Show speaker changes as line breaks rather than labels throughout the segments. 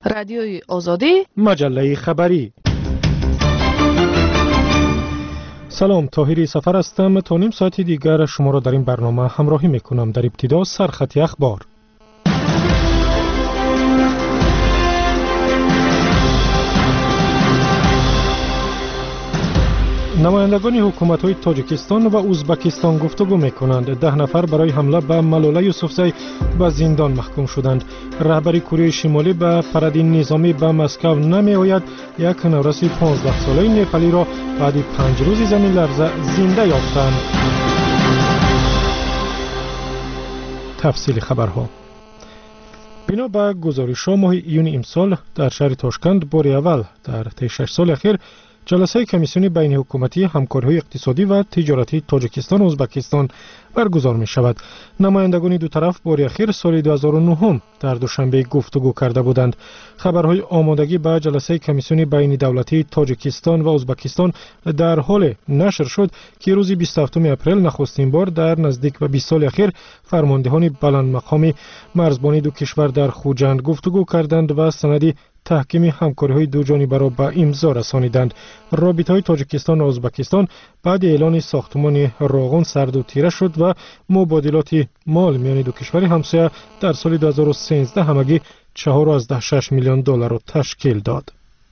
رادیوی آزادی،
مجله خبری. سلام، طاهری سفر هستم. تا نیم ساعت دیگر شما را در این برنامه همراهی میکنم. در ابتدا سرخط اخبار. نمایندگان حکومت‌های تاجیکستان و ازبکستان گفتگو می‌کنند. 10 نفر برای حمله به ملوله یوسفزی به زندان محکوم شدند. رهبر کره شمالی به پردین نظامی به مسکو نمی‌آید. یک نورسی 15 ساله نپالی را بعد 5 روز زمین لرزه زنده یافتند. تفصیل خبرها. بنا به گزارش‌ها ماه ایون امسال در شهر تاشکند بار اول در طی 6 سال اخیر جلسه کمیسیون بین حکومتی همکاری‌های اقتصادی و تجارتی تاجیکستان و ازبکستان برگزار می شود. نمایندگان دو طرف بار اخیر سال 2009 در دوشنبه گفتگو کرده بودند. خبرهای آمادگی به جلسه کمیسیون بین دولتی تاجیکستان و ازبکستان در حال نشر شد که روز 27 اپریل نخستین بار در نزدیک به 20 سال اخیر فرماندهان بلند مقامی مرزبانی دو کشور در خوجند گفتگو کردند و سند تحکیم همکاری‌های دو جانبه را به امضا رسانیدند. رابطه‌های تاجیکستان و ازبکستان بعد اعلان ساختمان راغون سرد و تیره شد و مبادلات مال میان دو کشور همسایه در سال 2013 همگی 4.6 میلیون دلار را تشکیل داد.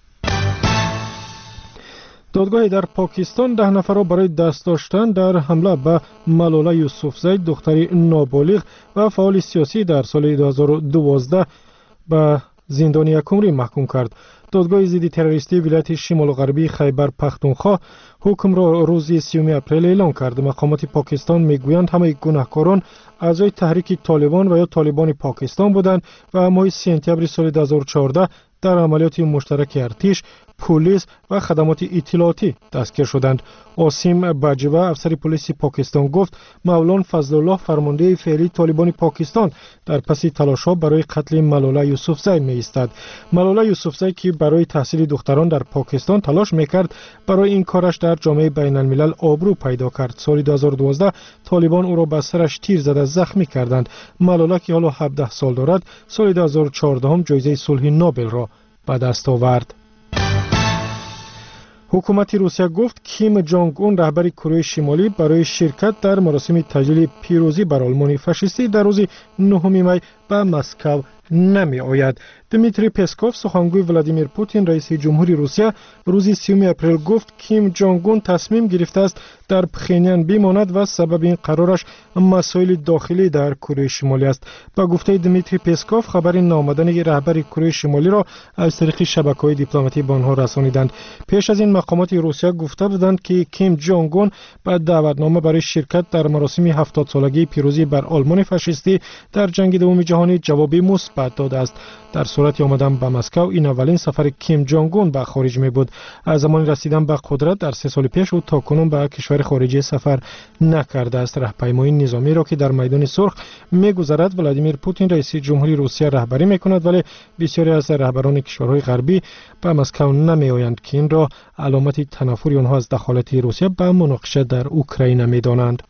دادگاه در پاکستان 10 نفر را برای دست داشتن در حمله به ملوله یوسفزی دختری نابالغ و فعال سیاسی در سال 2012 به زندان یک عمری محکوم کرد. دادگاه ضد تروریستی ولایت شمال غربی خیبر پختونخوا حکم را روز 30 اپریل اعلام کرد. مقامات پاکستان میگویند همه گناهکاران اعضای تحریک طالبان و یا طالبان پاکستان بودند و ماه سپتامبر سال 2014 در عملیات مشترک ارتش، پلیس و خدمات اطلاعاتی دستگیر شدند. آسیم باجوه افسر پلیس پاکستان گفت مولان فضل الله فرمانده فعلی طالبان پاکستان در پس تلاش‌ها برای قتل ملوله یوسفزی می‌ایستد. ملوله یوسفزی که برای تحصیل دختران در پاکستان تلاش می‌کرد، برای این کارش در جامعه بین الملل آبرو پیدا کرد. سال 2012 طالبان او را به سرش تیر زده زخمی کردند. ملوله که حالا 17 سال دارد، سال 2014 هم جایزه صلح نوبل را به دست آورد. حکومت روسیه گفت کیم جونگ اون رهبر کره شمالی برای شرکت در مراسم تجلیل پیروزی بر آلمان فاشیستی در روز 9 می به مسکو نمی آید. دمیتری پسکوف سخنگوی ولادیمیر پوتین رئیس جمهوری روسیه روز 30 اپریل گفت کیم جونگ اون تصمیم گرفته است در پخینیان بماند و سبب این قرارش مسائل داخلی در کره شمالی است. با گفته دمیتری پسکوف خبر نامدن رهبر کره شمالی را از طریق شبکه‌های دیپلماتی به آنها رسانیدند. پیش از این مقامات روسیه گفته بودند که کیم جونگ اون با دعوتنامه برای شرکت در مراسم 70 سالگی پیروزی بر آلمان فاشیستی در جنگ دوم جهانی جوابی مثبت داده است. در صورت آمدن به مسکو این اولین سفر کیم جونگ اون به خارج می بود. از زمان رسیدن به قدرت در 3 سال پیش او تاکنون به کشور خارجی سفر نکرده است. راهپیمایی نظامی را که در میدان سرخ می‌گذرد ولادیمیر پوتین رئیس جمهوری روسیه رهبری می‌کند، ولی بسیاری از رهبران کشورهای غربی به مسکو نمی‌آیند که این را علامت تنفر آنها از دخالت روسیه به مناقشه در اوکراین می‌دانند.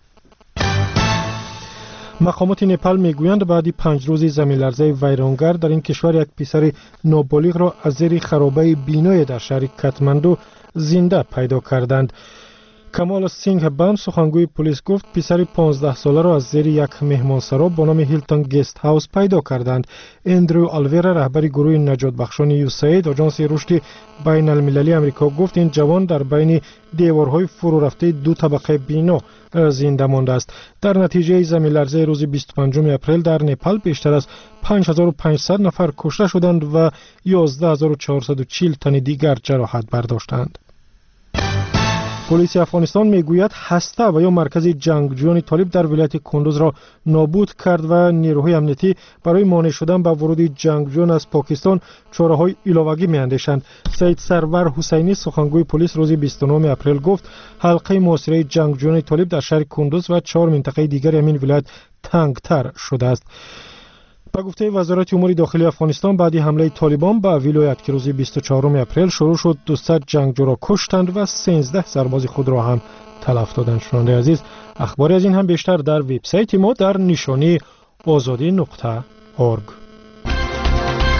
مقامات نپال میگویند بعد 5 روز زمین لرزه ویرانگر در این کشور یک پسر نابالغ را از زیر خرابه بینای در شهر کاتماندو زنده پیدا کردند. کمال سینگ بام سخنگوی پلیس گفت پسر 15 ساله را از زیر یک مهمانسرا با نام هیلتون گست هاوس پیدا کردند. اندرو آلویرا رهبر گروه نجات بخشان یوساید آژانس رشد بین المللی آمریکا گفت این جوان در بین دیوارهای فرو رفته 2 طبقه بنا زنده مانده است. در نتیجه زمین لرزه روز 25 اپریل در نپال بیشتر از 5500 نفر کشته شدند و 11440 تن دیگر جراحت برداشتند. پلیس افغانستان میگوید هسته و یا مرکز جنگجویان طالب در ولایت کندوز را نابود کرد و نیروهای امنیتی برای مانع شدن به ورود جنگجویان از پاکستان چاره‌های علاوه‌ای می‌اندیشند. سید سرور حسینی سخنگوی پلیس روز 29 اپریل گفت حلقه محاصره جنگجویان طالب در شهر کندوز و 4 منطقه دیگر همین ولایت تنگتر شده است. با گفته وزارت امور داخلی افغانستان بعد حمله طالبان به ولایت که روز 24 اپریل شروع شد 200 جنگجو را کشتند و 13 سرباز خود را هم تلف دادند. شنونده عزیز، اخباری از این هم بیشتر در وبسایت ما در نشانی azadi.org.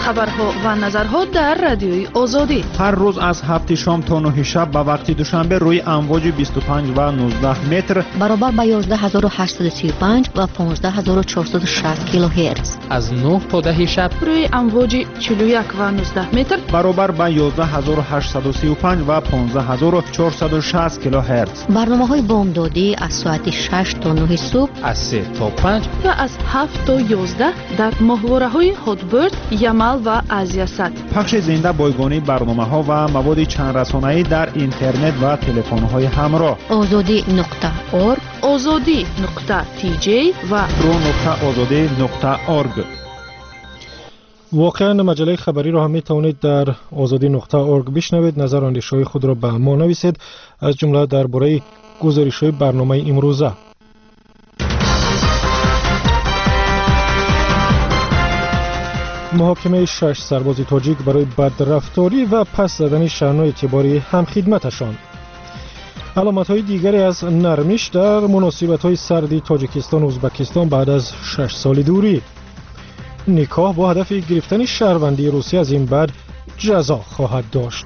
خبرها و نظرها در رادیوی آزادی
هر روز از 7 شام تا 9 شب به وقت دوشنبه روی امواج 25 و 19 متر
برابر با 11835 و 15460 کیلوهرتز.
از 9 تا 10 شب
روی امواج 41 و 19 متر
برابر با 11835 و 15460 کیلوهرتز.
برنامه‌های بامدادی از ساعت 6 تا 9 صبح،
از 3 تا 5
و از 7 تا 11 در ماهواره‌های هاتبرد، یمل و آزیاسات.
پخش زنده بایگانی برنامه‌ها و مواد چند رسانه‌ای در اینترنت و تلفن‌های همراه.
azadi.org،
azadi.tj و
pro.azadi.org.
واقعا مجله خبری را هم می توانید در azadi.org بشنوید. نظر و اندیشه‌های خود را به ما نویسید، از جمله درباره گزارش‌های برنامه امروزه. محاکمه 6 سرباز تاجیک برای بدرفتاری و پس زدن شانه اعتباری همخدمتشان. علامت‌های دیگری از نرمش در مناسبت‌های سردی تاجیکستان و ازبکستان بعد از 6 سال دوری. نکاح با هدف گرفتن شهروندی روسیه از این بعد جزا خواهد داشت.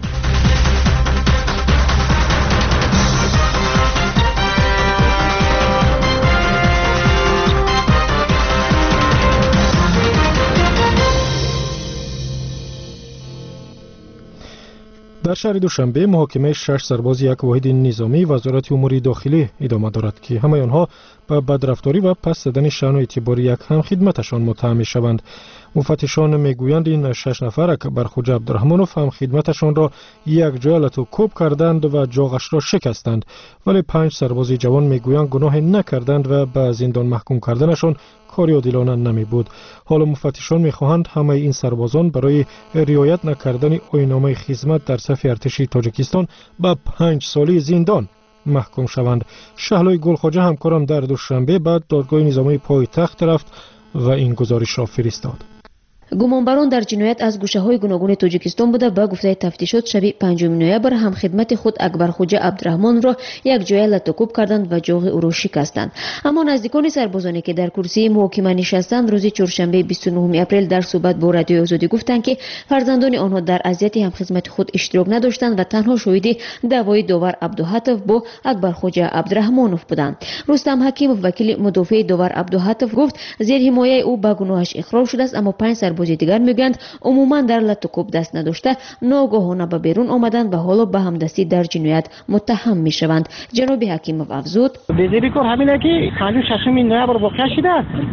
در شهر دوشنبه محاکمه 6 سرباز یک واحد نظامی وزارت امور داخلی ادامه دارد که همه آنها به بدرفتاری و پس زدن شأن و اعتبار یک همخدمتشان متهم می‌شوند. مفتشان میگویند این 6 نفر اکبر خوجا عبدالرحمنوف همخدمتشان را یک جای لطوکوب کردند و جاغش را شکستند، ولی 5 سرباز جوان میگویند گناه نکردند و به زندان محکوم کردنشان کاری عادلانه نمی بود. حالا مفتشان میخواهند همه این سربازان برای رعایت نکردن آیین‌نامه خدمت در صف ارتش تاجیکستان به 5 ساله زندان محکوم شوند. شهلای گلخواجه همکارم در دوشنبه بعد دادگاه نظامی پایتخت رفت و این گزارش را فرستاد.
گمانبران در جنایت از گوشه‌های گوناگون تاجیکستان بوده. با گفته تفتیشات شب 5 نوامبر هم خدمت خود اکبر خوجا عبدالرحمن را یک جای لطوکوب کردند و جاغ او را شکستند. اما نزدیکان سربازانی که در کرسی محاکمه نشستند روز چهارشنبه 29 اپریل در صحبت با رادیو آزادی گفتند که فرزندان آنها در اذیت هم خدمت خود اشتراک نداشتند و تنها شاهد دعوای داور عبدالحاتف با اکبر خوجا عبدالرحمنوف بودند. رستم حکیموف وکیل مدافع داور عبدالحاتف گفت زیر حمایت او به گناهش اقرار شده است، اما 5 سرباز دیگر میگویند عموما در لطوکوب دست نداشته ناگهانه به بیرون آمدند و حالا به همدستی در جنایت متهم میشوند. جناب حکیموف افزود
بزرگی کار همینه که 6 نوامبر واقع شده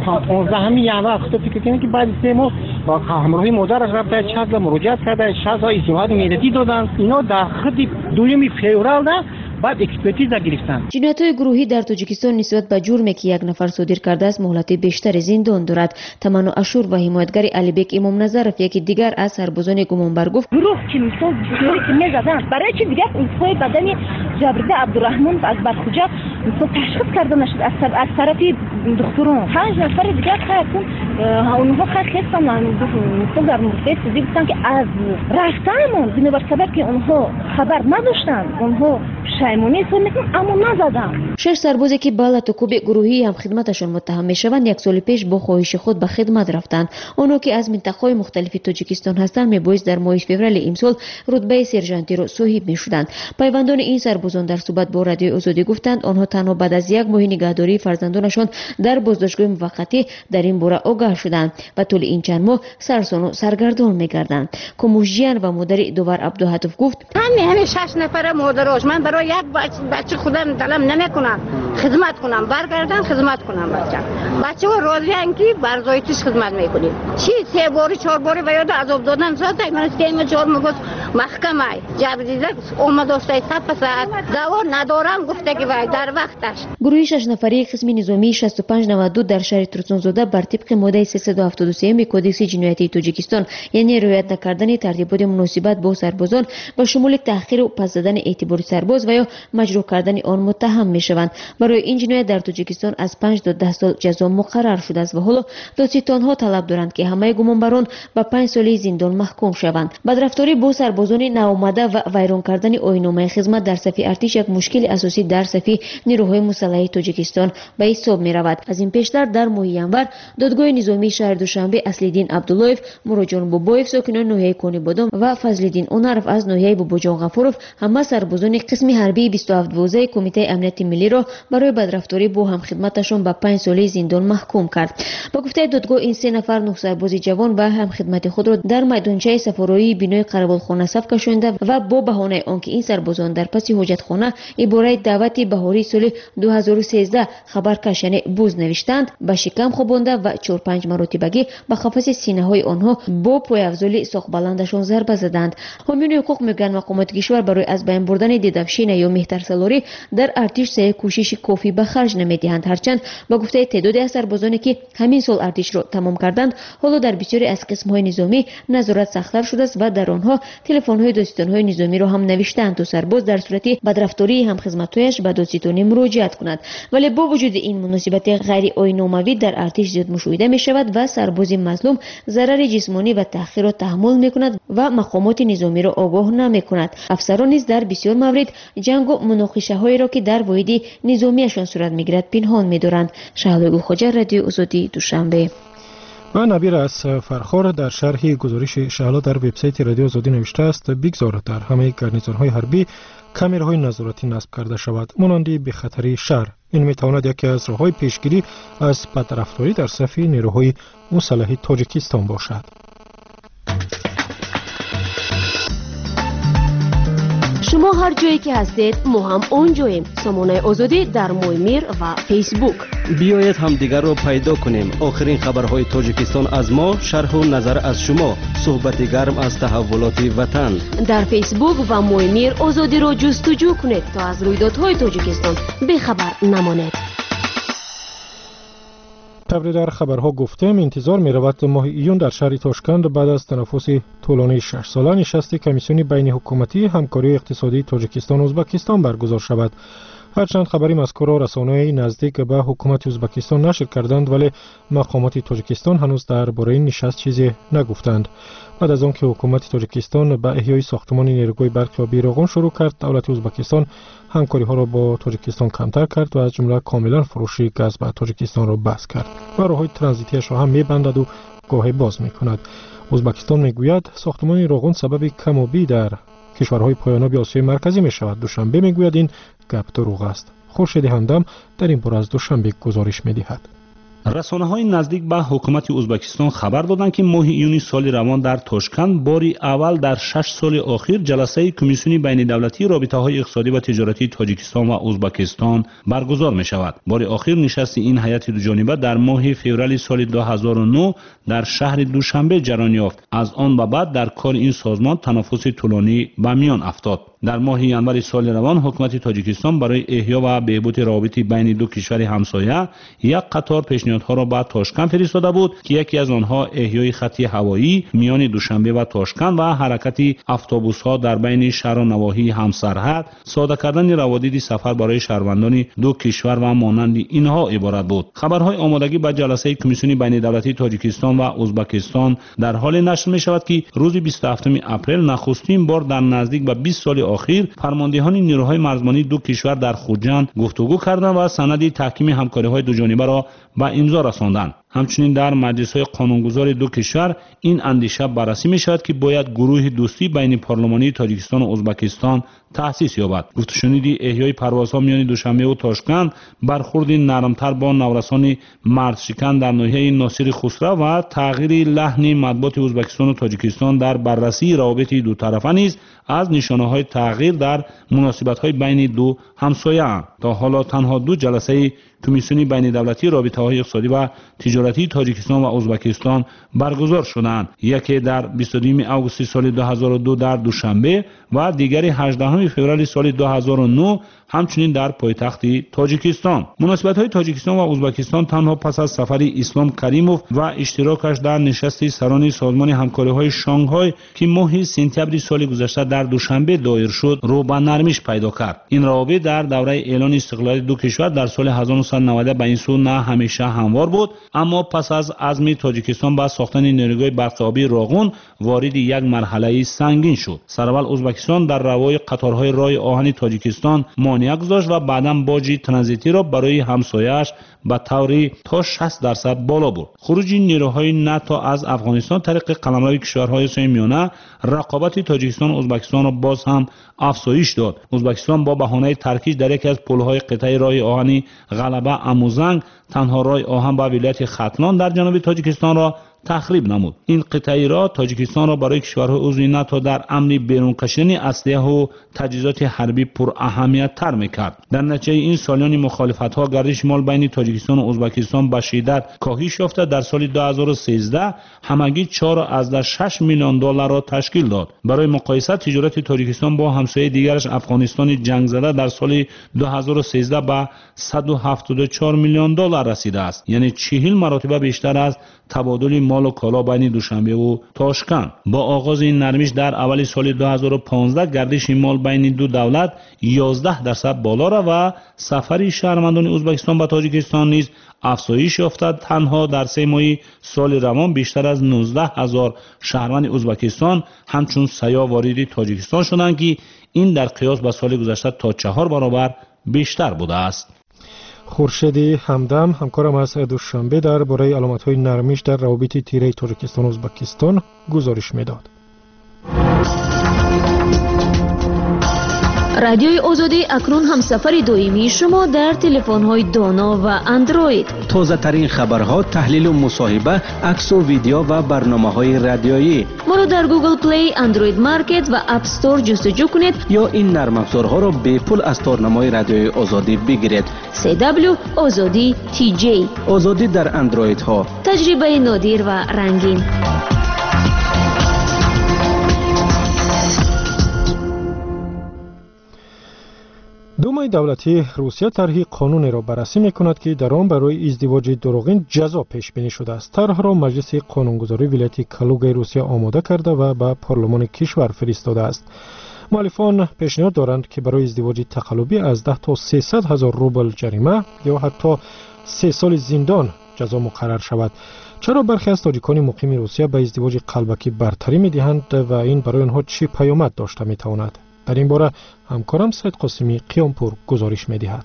15 ینور خطی که بعد 3 ماه با همراهی مادرش رفته چند مراجعه کرده 6 تا ازدواج میلادی دادن. اینا در خط 2 فوریه بعد اکسپرتیز گرفتن.
جنایت‌های گروهی در تاجیکستان نسبت به جرمی که یک نفر صادر کرده است مهلت بیشتر زندان دارد. تمنا اشور و حمایتگر علیبک امام نظرف یکی دیگر از سربازان گمانبر گفت
گروه که میشون جوری که میزدن برای چی دیگه اونهای بدن جبرده عبدالرحمن از برخوجا تشخیص کرده نشد از طرف دکتران. 5 نفر دیگه خودشون اونها خستن مثلا در مورد چیزی گفتن که از رفتنمون بنابر سبب که اونها خبر نداشتن اونها شایمونی سنتون اما نزدن.
6 سربازی که به لطوکوب گروهی هم خدمتشان متهم میشوند یک سال پیش با خواهش خود به خدمت رفتند. آنها که از منطقه‌های مختلف تاجیکستان هستند میبایست در ماه فوریه امسال رتبه سرژانتی را صاحب میشدند. پیوندان این سربازان در صحبت با رادیو آزادی گفتند آنها تنها بعد از یک ماه نگهداری فرزندانشان در بازداشتگاه موقتی در این باره آگاه شدند و طول این چند ماه سرسان و سرگردان میگردند. کموشجیان و مادر داور عبدالحاتف گفت
همین 6 نفر مادرش من برای یک بچه خودم دلم نمیکنم خدمت کنم برگردم خدمت کنم بچه ها راضی ان که برزایتش خدمت میکنیم. چی 3 باری 4 باری و یاد عذاب دادن زده من 3 4 میگفت محکمه جبریده اومد استاد ساعت دوا ندارم گفته که در وقتش.
گروه 6 نفری قسم نظامی 6592 در شهر ترسونزاده بر طبق ماده 373 کدکس جنایتی تاجیکستان یعنی رعایت نکردن ترتیبات مناسبت با سربازان با شمول تأخیر و پس زدن اعتبار سرباز و یا مجروح کردن آن متهم میشوند. بر برای این جنایت در تاجیکستان از 5 تا 10 سال جزا مقرر شده است و حالا دادستان‌ها طلب دارند که همه گمانبران به 5 سال زندان محکوم شوند. بدرفتاری با سربازان نوآمده و ویران کردن آیین‌نامه خدمت در صف ارتش یک مشکل اساسی در صف نیروهای مسلح تاجیکستان به حساب می‌رود. از این پیشتر در ماه ینور دادگاه نظامی شهر دوشنبه اصلیدین عبداللهیف، مروجان بابایف ساکنان ناحیه کونیبادام و فضل‌الدین اونرف از ناحیه باباجان غفورов همه سربازان قسم حربی 27 کمیته امنیت ملی را برای بدرفتاری با همخدمتشان به 5 سال زندان محکوم کرد. با گفته دادگاه این 3 نفر نه سرباز جوان و همخدمت خود را در میدانچه سفارایی بینای قربالخانه صف کشانده و با بهانه آنکه این سربازان در پس حاجتخانه عباره دعوت بهاری سال 2013 خبرکش یعنی بوز نوشتند به شکم خوابانده و 4-5 مرتبگی به قفس سینه های آنها با پایافزاری ساق بلندشان ضربه زدند. حامیان حقوق میگن مقامات کشور برای از بین بردن دیدافشین یا مهترسالاری در ارتش سعی کوشش کافی به خرج نمیدهند. هرچند با گفته تعدادی از سربازانی که همین سال ارتش را تمام کردند حالا در بسیاری از قسم‌های نظامی نظارت سخت‌تر شده است و در آنها تلفن‌های دادستان‌های نظامی را هم نوشتند تا سرباز در صورت بدرفتاری هم خدمت‌هایش به دادستانی مراجعت کند. ولی با وجود این مناسبت غیر آیین‌ناموی در ارتش زیاد مشاهده می‌شود و سرباز مظلوم ضرر جسمانی و تحقیر را تحمل می‌کند و مقامات نظامی را آگاه نمی‌کند. افسران نیز در بسیار موارد جنگ و مناقشه‌هایی را که در واحد نظامیشان صورت می‌گیرد پنهان می‌دارند. شهلا خواجه، رادیو آزادی، دوشنبه.
و نبیر از فرخار در شرح گزارش شهلا در وبسایت رادیو آزادی نوشته است بگذارد در همه گارنیزون‌های حربی کامراهای نظارتی نصب کرده شود مانند به خطری شهر. این میتواند یکی از راه‌های پیشگیری از بدرفتاری در صف نیروهای مسلح تاجیکستان باشد.
شما هر جایی که هستید ما هم اونجاییم. سامانه آزادی در مویمیر و فیسبوک.
بیایید هم دیگر رو پیدا کنیم. آخرین خبرهای تاجیکستان از ما، شرح و نظر از شما، صحبت گرم از تحولات وطن.
در فیسبوک و مویمیر آزادی رو جستجو کنید تا از رویدادهای تاجیکستان بخبر نمانید.
طبری در خبرها گفتم انتظار می رود ماه ایون در شهر تاشکند بعد از تنفس طولانی 6 ساله نشست کمیسیون بین حکومتی همکاری اقتصادی تاجیکستان و ازبکستان برگزار شود. هرچند خبری مذکور را رسانه‌های نزدیک به حکومت ازبکستان نشر کردند ولی مقامات تاجیکستان هنوز درباره این نشست چیزی نگفتند. بعد از آنکه حکومت تاجیکستان به احیای ساختمان نیروگاه برق و بیروغون شروع کرد، دولت ازبکستان همکاری‌ها را با تاجیکستان کمتر کرد و از جمله کاملا فروش گاز به تاجیکستان را بس کرد و راه‌های ترانزیتیش را هم می‌بندد و گاهی باز می‌کند. ازبکستان می‌گوید ساختمان نیروگاه سبب کم و بی در کشورهای پایاناب آسیای مرکزی می‌شود. دوشنبه می‌گوید این گپ دروغ است. خورشید همدم در این باره از دوشنبه گزارش می‌دهد.
رسانه‌های نزدیک به حکومت ازبکستان خبر دادند که ماه ایون سال روان در تاشکند باری اول در 6 سال اخیر جلسه کمیسیون بین دولتی رابطه‌های اقتصادی و تجارتی تاجیکستان و ازبکستان برگزار می‌شود. باری آخر نشست این هیئت دوجانبه در ماه فوریه سال 2009 در شهر دوشنبه جریان یافت. از آن به بعد در کار این سازمان تنفس طولانی به میان افتاد. در ماه ینور سال روان حکومت تاجیکستان برای احیا و بهبود روابط بین دو کشور همسایه یک قطار پیشنهادها را به تاشکند فرستاده بود که یکی از آنها احیای خط هوایی میان دوشنبه و تاشکند و حرکت اتوبوس‌ها در بین شهر و نواحی همسرحد، ساده کردن روابط سفر برای شهروندان دو کشور و مانند اینها عبارت بود. خبرهای آمادگی به جلسه کمیسیون بین دولتی تاجیکستان و ازبکستان در حال نشر می شود که روز 27 اپریل نخستین بار در نزدیک به 20 سال اخیر فرماندهان نیروهای مرزبانی دو کشور در خوجند گفتگو کردند و سند تحکیم همکاری‌های دوجانبه را به امضا رساندند. همچنین در مجلس‌های قانونگذار دو کشور این اندیشه بررسی می‌شود که باید گروه دوستی بین پارلمانی تاجیکستان و ازبکستان تأسیس یابد. گفته شنیدی احیای پروازها میان دوشنبه و تاشکند برخورد نرمتر با نورسان مردشکن در ناحیه ناصر خسرو و تغییر لحن مطبوعات ازبکستان و تاجیکستان در بررسی روابط دو طرفه نیز از نشانه‌های تغییر در مناسبت‌های بین دو همسایه تا حالا تنها دو جلسه کمیسیون بین دولتی رابطه‌های اقتصادی و تجارتی تاجیکستان و ازبکستان برگزار شدند. یکی در 22 آگوست سال 2002 در دوشنبه و دیگری 18 فوریه سال 2009 همچنین در پایتخت تاجیکستان. مناسبت‌های تاجیکستان و ازبکستان تنها پس از سفر اسلام کریموف و اشتراکش در نشست سران سازمان همکاری‌های شانگهای که ماه سپتامبر سال گذشته در دوشنبه دایر شد، رو به نرمش پیدا کرد. این روابط در دوره اعلان استقلالیت دو کشور در سال 1990 به این سو نه همیشه هموار بود، اما پس از عزم تاجیکستان به ساختن نیروگاه برق آبی راغون وارد یک مرحله سنگین شد. سرول ازبکستان در روای قطارهای راه آهن تاجیکستان مانع گذاشت و بعداً باج ترانزیتی را برای همسایه‌اش به طوری تا 60% بالا برد. خروج نیروهای ناتو از افغانستان طریق قلمرو کشورهای آسیای میانه رقابت تاجیکستان و ازبکستان را باز هم افزایش داد. ازبکستان با بهانه ترکیز در یکی از پل‌های قطعه راه آهن غلبه اموزنگ تنها راه آهن به ولایت ختلان در جنوب تاجیکستان را تخریب نمود. این قطعه را تاجیکستان را برای کشورهای عضو ناتو در امر بیرون کشیدن اسلحه و تجهیزات حربی پر اهمیت تر می‌کرد. در نتیجه این سالیان مخالفت‌ها گردش مال بین تاجیکستان و ازبکستان به شدت کاهش یافته در سال 2013 همگی 4.6 میلیون دلار را تشکیل داد. برای مقایسه تجارت تاجیکستان با همسایه دیگرش افغانستان جنگ زده در سال 2013 به 174 میلیون دلار رسیده است، یعنی 40 مرتبه بیشتر از تبادل مال و کالا بین دوشنبه و تاشکند. با آغاز این نرمش در اول سال 2015 گردش مال بین دو دولت 11% بالا رفت و سفر شهروندان ازبکستان به تاجیکستان نیز افزایش یافته. تنها در 3 ماه سال روان بیشتر از 19,000 شهروند ازبکستان همچون سیاه وارد تاجیکستان شدند که این در قیاس با سال گذشته تا 4 برابر بیشتر بوده است.
خورشید همدم همکارم از دوشنبه در برای علامت‌های نرمش در روابط تیره تاجیکستان و ازبکستان گزارش می‌داد.
رادیوی آزادی اکنون هم سفر دائمی شما در تلفن‌های دانا و اندروید.
تازه ترین خبرها، تحلیل و مصاحبه، عکس و ویدیو و برنامه‌های رادیویی.
ما را در گوگل پلی، اندروید مارکت و اپ استور جستجو کنید
یا این نرم افزارها را به پول از تارنمای رادیوی آزادی بگیرید.
CW آزادی TJ.
آزادی در اندروید ها.
تجربه نادر و رنگین.
دومای دولتی روسیه طرح قانونی را بررسی می‌کند که در آن برای ازدواج دروغین جزا پیش بینی شده است. طرح را مجلس قانونگذاری ولایت کالوگای روسیه آماده کرده و به پارلمان کشور فرستاده است. مؤلفان پیشنهاد دارند که برای ازدواج تقلبی از 10 تا 300,000 روبل جریمه یا حتی 3 سال زندان جزا مقرر شود. چرا برخی از تاجیکان مقیم روسیه به ازدواج قلبکی برتری می‌دهند و این برای آنها چه پیامد داشته می‌تواند؟ در این باره همکارم سید قاسمی قیامپور گزارش می‌دهد.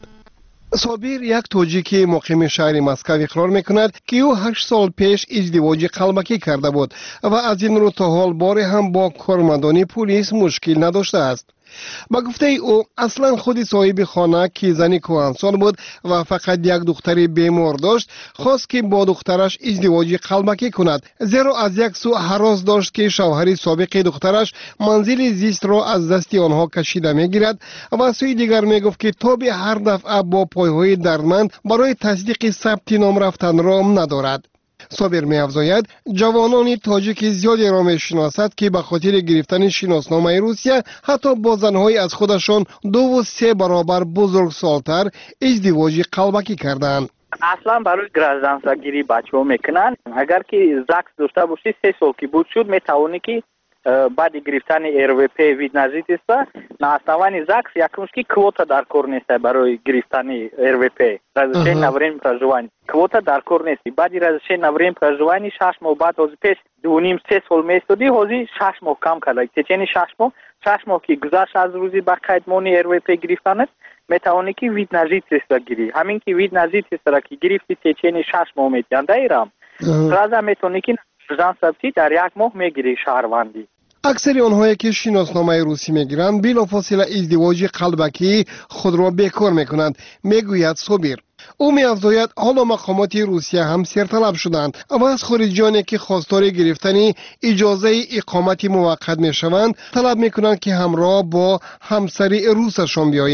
صابر یک تاجیکی مقیم شهر مسکو اقرار میکند که او 8 سال پیش ازدواج قلبکی کرده بود و از این رو تا حال باری هم با کارمندان پلیس مشکل نداشته است. با گفته او اصلا خود صاحب خانه که زنی کهنسال بود و فقط یک دختر بیمار داشت خواست که با دخترش ازدواج قلبکی کند، زیرا از یک سو هراس داشت که شوهر سابق دخترش منزل زیست را از دست آنها کشیده میگیرد و سوی دیگر میگفت که تا به هر دفعه با پایهای دردمند برای تصدیق ثبت نام رفتن را ندارد. صابر می افزاید جوانان تاجیک زیادی را می شناسد که به خاطر گرفتن شناسنامه روسیه حتی با زنهای از خودشان 2 و 3 برابر بزرگسالتر ازدواج قلبکی کردند.
اصلا برای گرازدانسگیری بچه ها میکنن. اگر که زکس داشته باشی 3 سال که بود شد میتوانی که بعد گرفتن RVP وید نزدیک است на основании ЗАГС якумski квота дар кор нест барои гирифтани RVP разрешение на время проживания квота дар кор нест баъди разрешение на время проживания 6 моҳ баъд ҳозир пеш 2.5-3 сол меистоди ҳозир 6 моҳ кам карда течени 6 моҳ ки гузашт аз рӯзи ба қайдмони RVP гирифтанат метавонӣ ки вид на жительство гирӣ ҳамин ки вид на жительство ки гирифти течени 6 моҳ метияндаирам сразу метавонӣ ки гражданствои дар 1 моҳ мегирӣ шаҳрвандӣ.
اکثر آنهایی که شناسنامه روسی میگیرند بلافاصله ازدواج قلبکی خود را بیکار میکنند، میگوید صابر. او می‌افزاید حالا مقامات روسیه هم سرطلب شدند و از خارجیانی که خواستار گرفتن اجازه اقامت موقت میشوند طلب میکنند که همراه با همسر روسشان بیایند.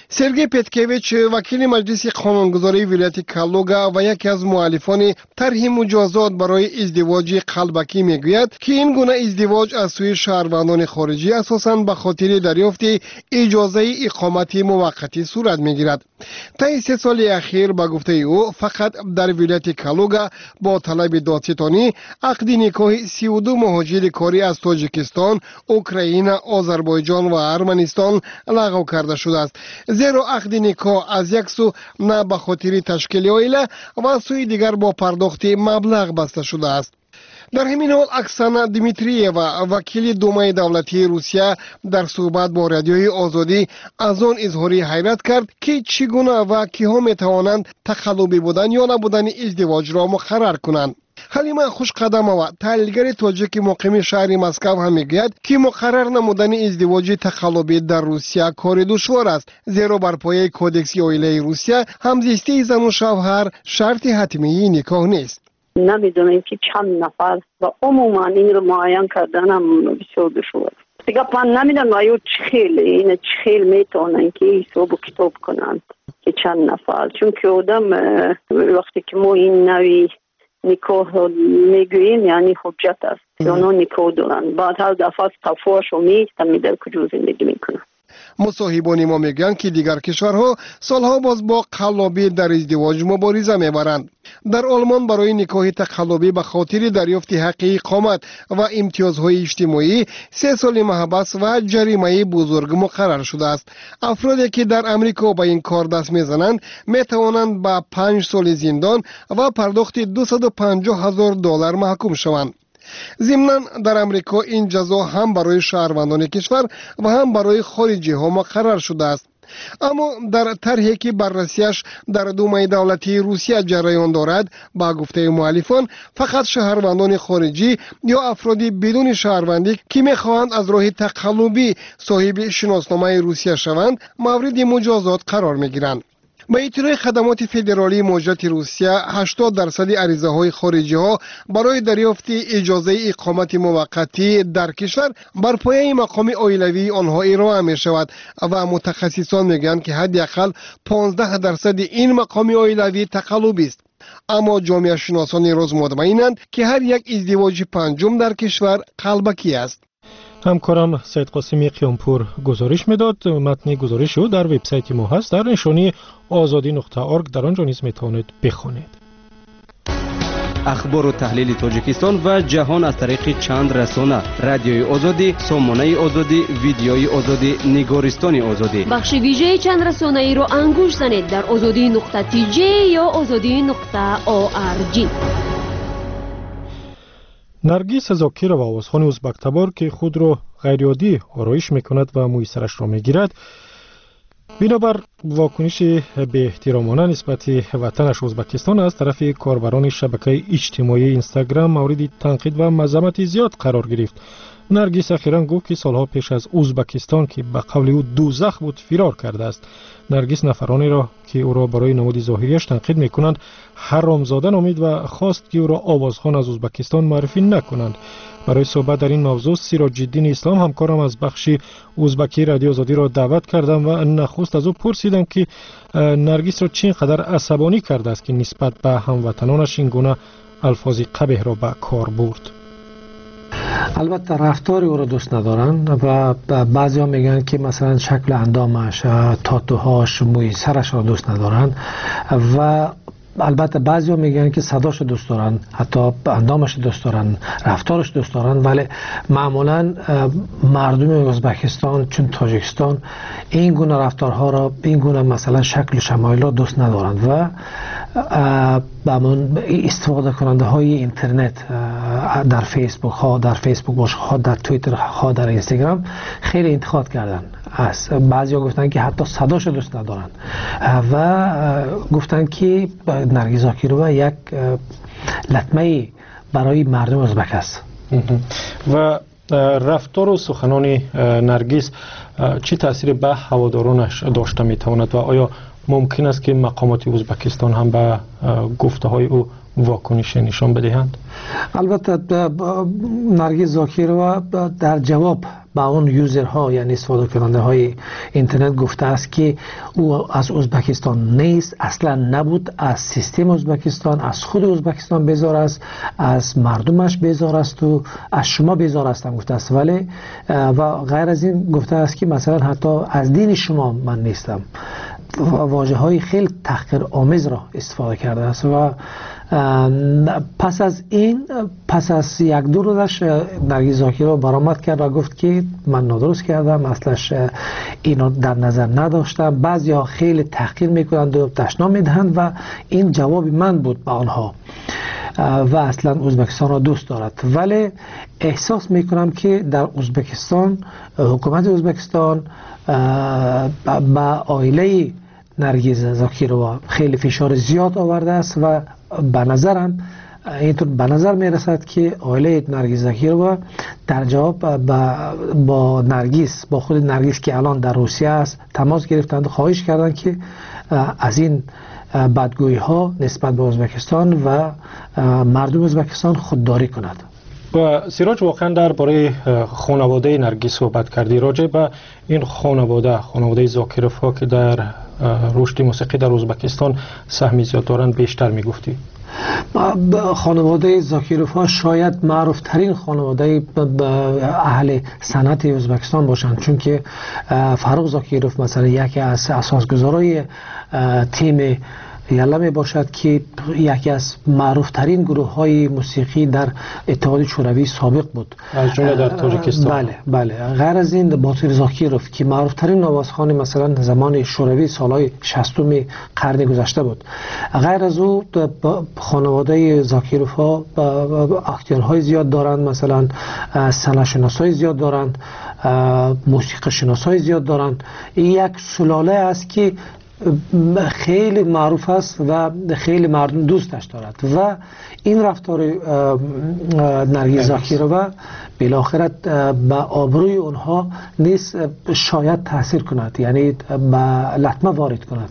سرگی پتکویچ وکیل مجلس قانونگذاری ولایت کالوگا و یکی از مؤلفان طرح مجازات برای ازدواج قلبکی میگوید که این گونه ازدواج از سوی شهروندان خارجی اساساً به خاطر دریافت اجازه اقامت موقتی صورت میگیرد. طی 3 سال اخیر به گفته او فقط در ولایت کالوگا با طلب دادستانی عقد نکاح 32 مهاجر کاری از تاجیکستان، اوکراین، آذربایجان و ارمنستان لغو کرده شده است. زیرا عقد نکاح از یک سو نه به خاطر تشکیل عائله و سوی دیگر با پرداخت مبلغ بسته شده است. در همین حال اکسانا دیمیترییوا وکیل دومای دولتی روسیه در صحبت با رادیوی آزادی از آن اظهار حیرت کرد که چگونه و کیها میتوانند تقلبی بودن یا نبودن ازدواج را مقرر کنند. حلیمه خوشقدمова تحلیلگر تاجیک مقیم شهر مسکو هم میگوید که مقرر نمودن ازدواج تقلبی در روسیه کار دشوار است، زیرا بر پایه کودکس عائله روسیه همزیستی زن و شوهر شرط حتمی نکاح نیست.
نمیدونیم که چند نفر و عموما این رو معین کردن هم بسیار دشوار. دیگه من نمیدونم آیا چه خیل میتونن که حساب و کتاب کنند که چند نفر، چون که آدم وقتی که ما این نوی نکاح میگوییم یعنی حجت است که اونا نکاح دارن، بعد هر دفعه تفاش و میستم در کجا زندگی میکنن.
مصاحبان ما میگن که دیگر کشورها سالها باز با قلابی در ازدواج مبارزه میبرند. در آلمان برای نکاح تقلبی به خاطر دریافت حق اقامت و امتیازهای اجتماعی 3 سال محبس و جریمه بزرگ مقرر شده است. افرادی که در امریکا به این کار دست میزنند میتوانند به 5 سال زندان و پرداخت $250,000 محکوم شوند. ضمناً در امریکا این جزا هم برای شهروندان کشور و هم برای خارجی ها مقرر شده است. اما در طرحی که بررسیش در دومای دولتی روسیه جریان دارد، با گفته مؤلفان فقط شهروندان خارجی یا افرادی بدون شهروندی که میخواهند از راه تقلبی صاحب شناسنامه روسیه شوند مورد مجازات قرار میگیرند. با اطلاع خدمات فدرالی موجودات روسیه 80% عریضه های خارجی ها برای دریافت اجازه اقامت موقتی در کشور بر پایه مقام عائلوی آنها ارائه می شود و متخصصان میگن که حداقل 15% این مقام عائلوی تقلبی است. اما جامعه شناسان روز مطمئنند که هر یک ازدواج پنجم در کشور قلبکی است.
همکارم سید قاسمی قیامپور گزارش میداد. متن گزارش او در وبسایت ما هست، در نشانی azadi.org، در آنجا نیز میتوانید بخوانید.
اخبار و تحلیل تاجیکستان و جهان از طریق چند رسانه: رادیوی آزادی، سامانه آزادی، ویدیوی آزادی، نگارستان آزادی.
بخش ویژه چند رسانه ای را انگوش زنید در azadi.tj یا azadi.org.
نرگس زاکر و آوازخوان ازبک تبار که خود را غیرعادی آرایش میکند و مویسرش را میگیرد، بنابر واکنش به احترامانه نسبت وطنش ازبکستان از طرف کاربران شبکه اجتماعی اینستاگرام مورد تنقید و مذمت زیاد قرار گرفت. نرگس اخیراً گفت که سالها پیش از ازبکستان که به قول او دوزخ بود فرار کرده است. نرگس نفرانی را که او را برای نمود ظاهریش تنقید میکنند حرامزاده نامید و خواست که او را آوازخوان از ازبکستان معرفی نکنند. برای صحبت در این موضوع سراج الدین اسلام همکارم از بخش ازبکی رادیو آزادی را دعوت کردم و نخست از او پرسیدم که نرگس را چقدر عصبانی کرده است که نسبت به هموطنانش این گونه الفاظ قبیح را به کار برد.
البته رفتار او را دوست ندارن و بعضی ها میگن که مثلا شکل اندامش، تاتوهاش، موی سرش را دوست ندارن و البته بعضی ها میگن که صداش دوست دارن، حتی اندامش دوست دارن، رفتارش دوست دارن، ولی معمولا مردم ازبکستان چون تاجیکستان این گونه رفتارها را، این گونه مثلا شکل و شمایل را دوست ندارند و استفاده کننده های اینترنت در فیسبوک باشه، ها در توییتر، ها در اینستاگرام خیلی انتقاد کردن. بعضیا گفتن که حتی صداش دوست ندارن و گفتن که نرگس زاکرova یک لطمه برای مردم ازبک است.
و رفتار و سخنان نرگس چه تأثیری به هوادارانش داشته میتواند و آیا ممکن است که مقامات ازبکستان هم به گفته های او واکنش نشان بدهند؟
البته نرگس زاکرova در جواب با اون یوزرها یعنی استفاده کننده های اینترنت گفته است که او از ازبکستان نیست، اصلا نبود، از سیستم ازبکستان، از خود ازبکستان بیزار است، از مردمش بیزار است و از شما بیزار است گفته است. ولی و غیر از این گفته است که مثلا حتی از دین شما من نیستم. واژه های خیلی تحقیرآمیز را استفاده کرده است و پس از یک دو روزش نرگس زاکرova برآمد کرد و گفت که من نادرست کردم، اصلش اینو در نظر نداشتم. بعضیا خیلی تحقیر میکنند و تشنام میدهند و این جواب من بود به آنها و اصلا ازبکستان را دوست دارد. ولی احساس میکنم که در ازبکستان حکومت ازبکستان با عائله نرگس زاکرova خیلی فشار زیاد آورده است و به نظرم اینطور به نظر میرسد که عائله نرگس زاکرova در جواب با نرگس، با خود نرگس که الان در روسیه است تماس گرفتند و خواهش کردند که از این بدگویی ها نسبت به ازبکستان و مردم ازبکستان خودداری کند.
و سیراج واقعا درباره خانواده نرگس صحبت کردی. راجع به این خانواده زاکرova که در رشد موسیقی در ازبکستان سهمی زیاد دارند بیشتر میگفتی؟
خانواده زاکرova شاید معروف ترین خانواده اهل صنعت ازبکستان باشند، چون که فاروق زاکرov مثلا یکی از اساسگزارای تیم یلا می باشد که یکی از معروف ترین گروه های موسیقی در اتحاد شوروی سابق بود،
از جمله در تاجیکستان.
بله. غیر از این باتیر زاکرov که معروف ترین نوازخوان مثلا زمان شوروی سالهای 60 قرن گذشته بود. غیر از او خانواده زاکرov اکتورهای زیاد دارند، مثلا صنعت‌شناسای زیاد دارند، موسیقی شناسای زیاد دارند. یک سلاله است که خیلی معروف است و خیلی مردم دوستش دارد و این رفتار نرگس زاکرova بالاخره به آبروی اونها نیست شاید تاثیر کند، یعنی به لطمه وارد کند.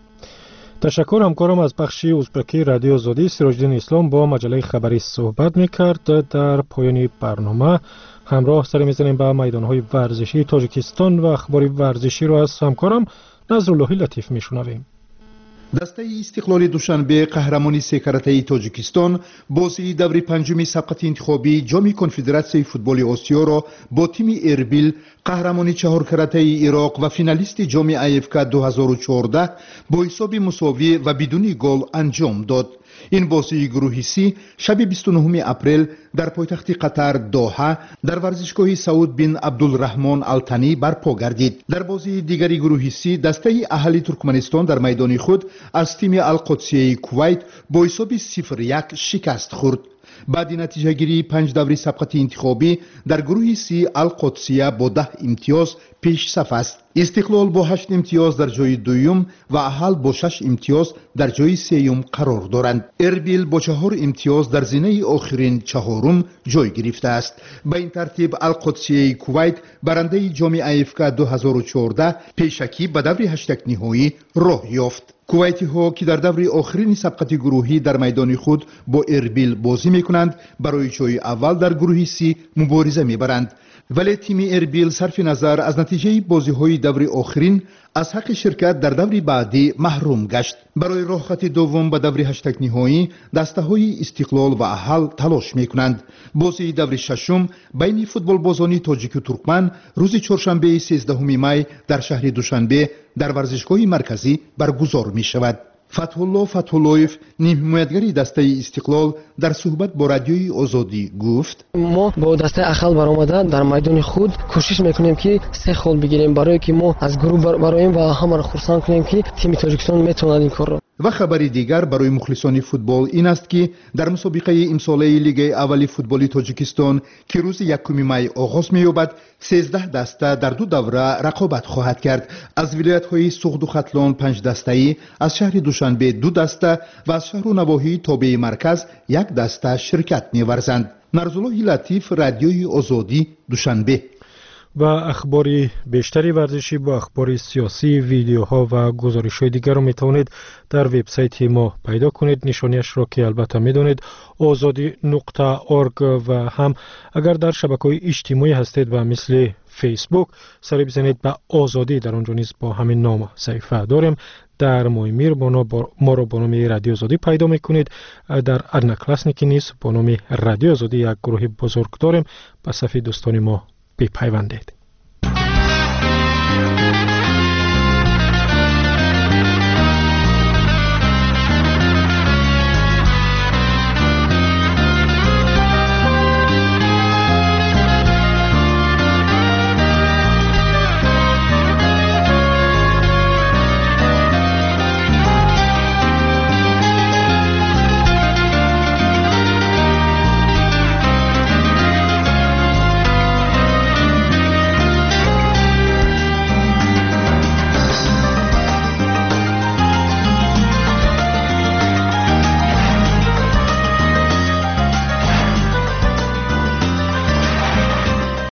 تشکر. همکارم از بخش ازبکی رادیو آزادی سراج‌الدین اسلام با مجله خبری صحبت میکرد. در پایان برنامه همراه سر میزنیم به میدانهای ورزشی تاجیکستان و اخبار ورزشی را از همکارم نظرالله لطیف میشنویم.
دسته استقلال دوشنبه قهرمانی سه کراته‌ای تاجیکستان بازی دوره پنجم سبقت انتخابی جام کنفدراسیون فوتبال آسیا را با تیم اربیل قهرمانی چهار کراته‌ای عراق و فینالیست جام آیفک 2014 با حساب مساوی و بدون گل انجام داد. این بازی گروهی سی شب 29 اپریل در پایتخت قطر دوحه در ورزشگاه سعود بن عبدالرحمن التنی برپا گردید. در بازی دیگری گروهی سی دسته اهلی ترکمنستان در میدان خود از تیم القدسیه کویت با حساب 0-1 شکست خورد. بعد نتیجه گیری 5 دوره سبقت انتخابی در گروه سی القدسیه با 10 امتیاز پیش صف است. استقلال با 8 امتیاز در جای دوم و اهل با 6 امتیاز در جای سوم قرار دارند. اربیل با 4 امتیاز در زینه آخرین چهارم جای گرفته است. به این ترتیب القدسیه کویت برنده جام آیفک 2014 پیشکی به دور 8 نهایی راه یافت. کویتی ها که در دور آخرین سبقت گروهی در میدان خود با اربیل بازی میکنند برای جای اول در گروه سی مبارزه میبرند، ولی تیم اربیل صرف نظر از نتیجه بازی های دور آخرین از حق شرکت در دور بعدی محروم گشت. برای راه خط دوم به دور 8 نهایی دسته های استقلال و اهل تلاش میکنند. بازی دور ششم بین فوتبال بازانی تاجیک و ترکمن روز چهارشنبه 13 می در شهر دوشنبه در ورزشگاه مرکزی برگزار می شود. فتحالله فتحاللهیف نیم حمایتگری دسته استقلال در صحبت با رادیوی آزادی گفت:
ما با دسته اخل برآمده در میدان خود کوشش میکنیم که 3 خال بگیریم برای که ما از گروه برایم و همه را خرسند کنیم که تیم تاجیکستان میتواند این کار را.
و خبری دیگر برای مخلصان فوتبال این است که در مسابقه امساله لیگ اول فوتبال تاجیکستان که روز 1 می آغاز می‌یابد 13 دسته در 2 دوره رقابت خواهد کرد. از ولایت‌های سوخت و ختلان 5 دسته‌ای، از شهر دوشنبه 2 دسته و از شهر و نواحی تابع مرکز 1 دسته شرکت می‌ورزند. نظرالله لطیف، رادیوی آزادی، دوشنبه.
و اخبار بیشتری ورزشی با اخبار سیاسی، ویدیوها و گزارش‌های دیگر رو میتوانید در وبسایت ما پیدا کنید. نشانیش را که البته میدونید azadi.org و هم اگر در شبکه‌های اجتماعی هستید و مثل فیسبوک سری بزنید به آزادی، در آنجا نیز با همین نام صفحه داریم. در مویمیر ما رو با نام رادیو آزادی پیدا میکنید. در ارنکلاسنیکی نیز با نام رادیو آزادی یک گروه بزرگ داریم. به صفحه دوستان ما بپیوندید.